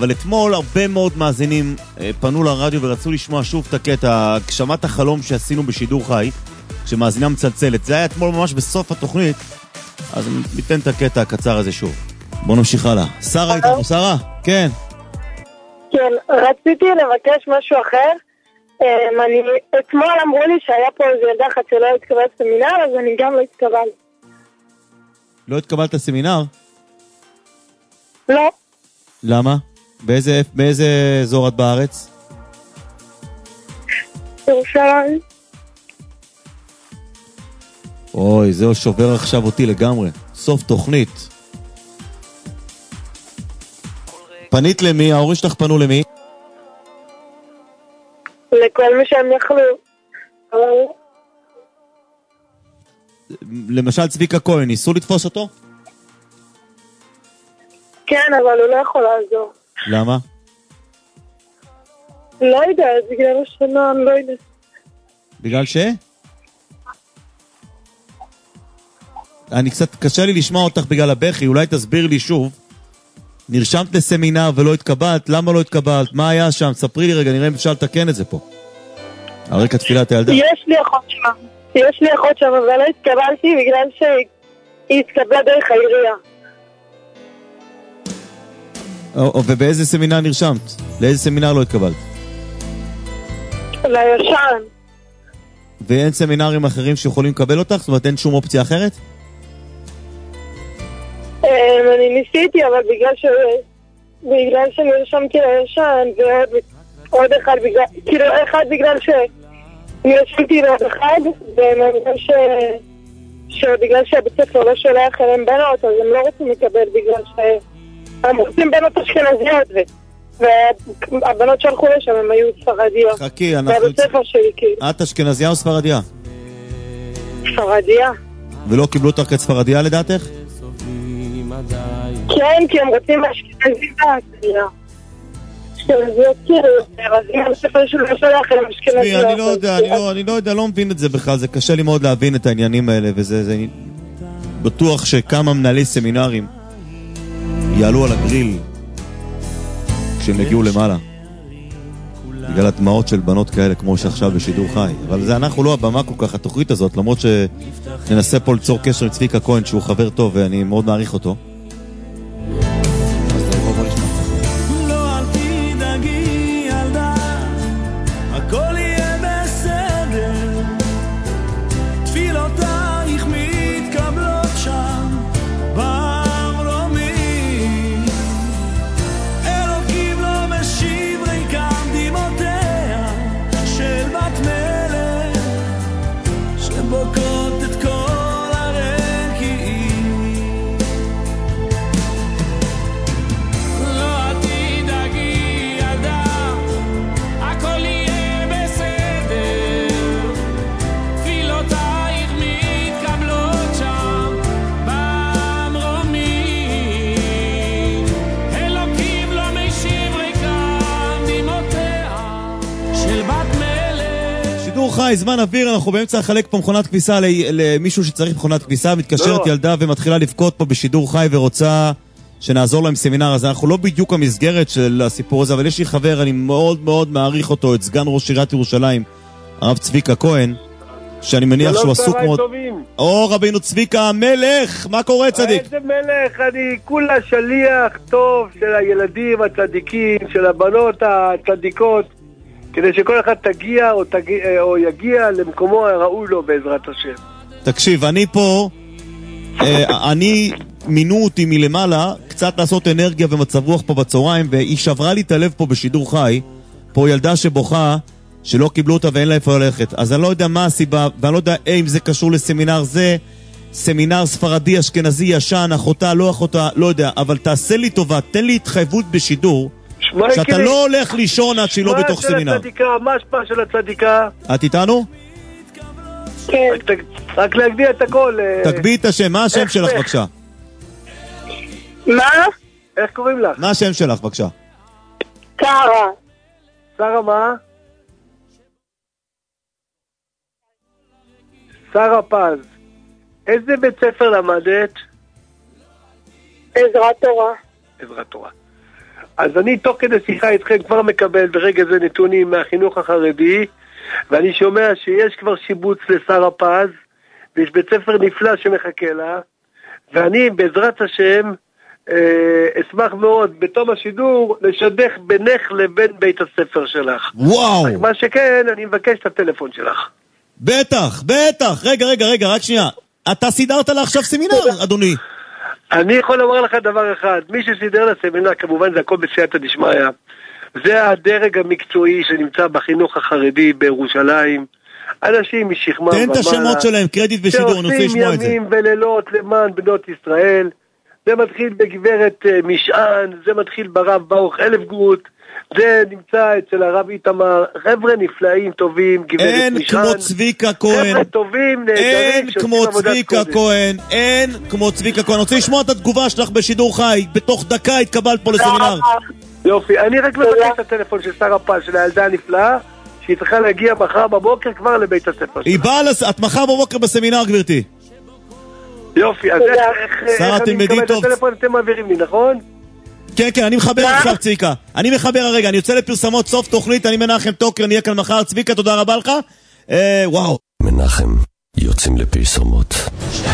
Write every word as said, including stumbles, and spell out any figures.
אבל אתמול הרבה מאוד מאזינים פנו לרדיו ורצו לשמוע שוב את הקטע, הגשמת החלום שעשינו בשידור חי, שמאזינה מצלצלת. זה היה אתמול ממש בסוף התוכנית, אז ניתן את הקטע הקצר הזה שוב. בוא נמשיך הלאה. שרה איתנו, שרה? כן. כן, רציתי לבקש משהו אחר. אני, אתמול אמרו לי שהיה פה איזה ילדה אחת שלא התקבל סמינר, אז אני גם לא התקבל. לא התקבלת סמינר? לא. למה? באיזה, באיזה אזור את בארץ? ירושלים. אוי, זהו שובר עכשיו אותי לגמרי. סוף תוכנית. פנית למי? ההורים שלך פנו למי? לכל מי שהם יכלו. למשל צביקה כהן, ניסו לתפוס אותו? כן, אבל הוא לא יכול לעזור. למה? לא יודע, בגלל השנה, אני לא יודע. בגלל ש? אני קצת קשה לי לשמוע אותך בגלל הבכי, אולי תסביר לי שוב. נרשמת לסמינר ולא התקבלת, למה לא התקבלת? מה היה שם? ספרי לי רגע, נראה אם אפשר לתקן את זה פה. על רקע תפילת הילדה. יש לי אחות שם. יש לי אחות שם, אבל לא התקבלתי בגלל שהיא התקבלה דרך העירייה. ובאיזה סמינר נרשמת? לאיזה סמינר לא התקבלת? לישן. ואין סמינרים אחרים שיכולים לקבל אותך? זאת אומרת, אין שום אופציה אחרת? אני ניסיתי, אבל בגלל ש... בגלל שנרשמתי לישן, ועוד אחד בגלל... כאילו, אחד בגלל ש... נרשמתי לעוד אחד, ובגלל ש... שבגלל שהבית ספר לא שולח אליהם בנות, אז הם לא רוצים לקבל בגלל ש... הם רוצים בנות אשכנזיות, והבנות שהלכו לשם הם היו ספרדיות. חכי, אנחנו... והבית ספר שלי, כאילו. את אשכנזיה או ספרדיה? ספרדיה. ולא קיבלו אותך כספרדיה לדעתך? כן, כי הם רוצים אשכנזים באשכנזיה. אשכנזיות כאילו יותר, אז אם הספר שלו שולח אליהם אשכנזיות. אני לא יודע, אני לא יודע, לא מבין את זה בכלל, זה קשה לי מאוד להבין את העניינים האלה, וזה בטוח שכמה מנהלי סמינרים יעלו על הגריל כשהם יגיעו למעלה בגלל הדמעות של בנות כאלה כמו שעכשיו בשידור חי. אבל זה אנחנו לא הבמה כל כך התוכנית הזאת, למרות שננסה פה ליצור קשר עם צביקה כהן שהוא חבר טוב ואני מאוד מעריך אותו. חי, זמן אוויר, אנחנו באמצע לחלק פה מכונת כביסה למישהו שצריך מכונת כביסה, מתקשרת ילדה ומתחילה לבכות פה בשידור חי ורוצה שנעזור לה עם סמינר. אז אנחנו לא בדיוק המסגרת של הסיפור הזה, אבל יש לי חבר, אני מאוד מאוד מעריך אותו, את סגן ראש עיריית ירושלים, הרב צביקה כהן, שאני מניח שהוא עסוק מאוד. או רבינו צביקה המלך, מה קורה צדיק? איזה מלך, אני כולה שליח טוב של הילדים הצדיקים, של הבנות הצדיקות, כדי שכל אחד תגיע או, תגיע, או יגיע למקומו הראוי לו בעזרת השם. תקשיב, אני פה, אני מינו אותי מלמעלה קצת לעשות אנרגיה ומצב רוח פה בצהריים, והיא שברה לי את הלב פה בשידור חי, פה ילדה שבוכה שלא קיבלו אותה ואין לה איפה ללכת. אז אני לא יודע מה הסיבה, ואני לא יודע אם זה קשור לסמינר זה, סמינר ספרדי, אשכנזי, ישן, אחותה, לא אחותה, לא יודע, אבל תעשה לי טובה, תן לי התחייבות בשידור, שאתה לא הולך לישון עד שהיא לא בתוך סמינר. מה השפעה של הצדיקה? את איתנו? כן. רק להגדיע את הכל. תגביעי את השם, מה השם שלך בבקשה? מה? איך קוראים לך? מה השם שלך בבקשה? שרה. שרה מה? שרה פז. איזה בית ספר למדת? עזרת תורה. עזרת תורה. אז אני תוך כדי שיחה איתכם כבר מקבל ברגע זה נתונים מהחינוך החרדי, ואני שומע שיש כבר שיבוץ לשר הפז, ויש בית ספר נפלא שמחכה לה, ואני בעזרת השם אה, אשמח מאוד בתום השידור לשדך בינך לבין בית הספר שלך. וואו. מה שכן, אני מבקש את הטלפון שלך. בטח, בטח. רגע, רגע, רגע, רק שנייה. אתה סידרת לה עכשיו סמינר, אדוני. אני יכול לומר לך דבר אחד, מי שסידר לסמינר, כמובן זה הכל בסייעתא דשמיא, זה הדרג המקצועי שנמצא בחינוך החרדי בירושלים, אנשים משכמם ומעלה. תן את השמות שלהם, קרדיט ושידור, אני רוצה לשמוע את זה. שעושים ימים ולילות למען בנות ישראל, זה מתחיל בגברת משען, זה מתחיל ברב ברוך אלפגוט, זה נמצא אצל הרב איתמר, חבר'ה נפלאים טובים, גברת אין משען. כמו צביקה כהן. חבר'ה טובים, נהדרים, אין כמו צביקה כהן. אין כמו צביקה כהן. אני רוצה לשמוע את התגובה שלך בשידור חי. בתוך דקה התקבלת פה לסמינר. יופי, אני רק מבקש את הטלפון של שר הפז, של הילדה הנפלאה, שהיא צריכה להגיע מחר בבוקר כבר לבית הספר. היא באה, את מחר בבוקר בסמינר, גברתי. יופי, אז איך אני מקבל את הטלפון, אתם מעבירים לי, נכון? כן, כן, אני מחבר עכשיו, צביקה. אני מחבר הרגע, אני יוצא לפרסמות סוף תוכנית, אני מנחם טוקר, נהיה כאן מחר. צביקה, תודה רבה לך. וואו. מנחם, יוצאים לפרסומות.